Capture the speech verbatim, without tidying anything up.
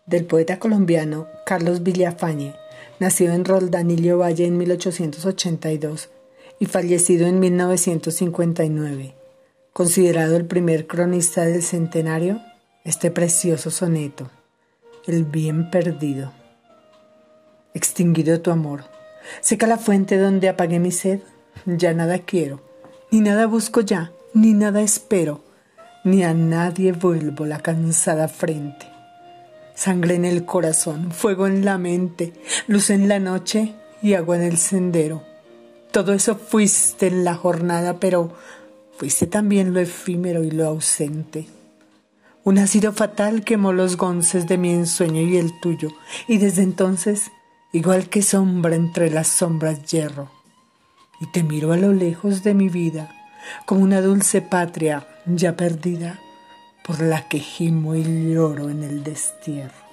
del poeta colombiano Carlos Villafañe, nacido en Roldanillo Valle en mil ochocientos ochenta y dos y fallecido en mil novecientos cincuenta y nueve. Considerado el primer cronista del centenario, este precioso soneto, El bien perdido. Extinguido tu amor, seca la fuente donde apagué mi sed, ya nada quiero, ni nada busco ya, ni nada espero, ni a nadie vuelvo la cansada frente. Sangre en el corazón, fuego en la mente, luz en la noche y agua en el sendero. Todo eso fuiste en la jornada, pero fuiste también lo efímero y lo ausente. Un ácido fatal quemó los gonces de mi ensueño y el tuyo, y desde entonces, igual que sombra entre las sombras yerro. Y te miro a lo lejos de mi vida, como una dulce patria ya perdida, por la que gimo y lloro en el destierro.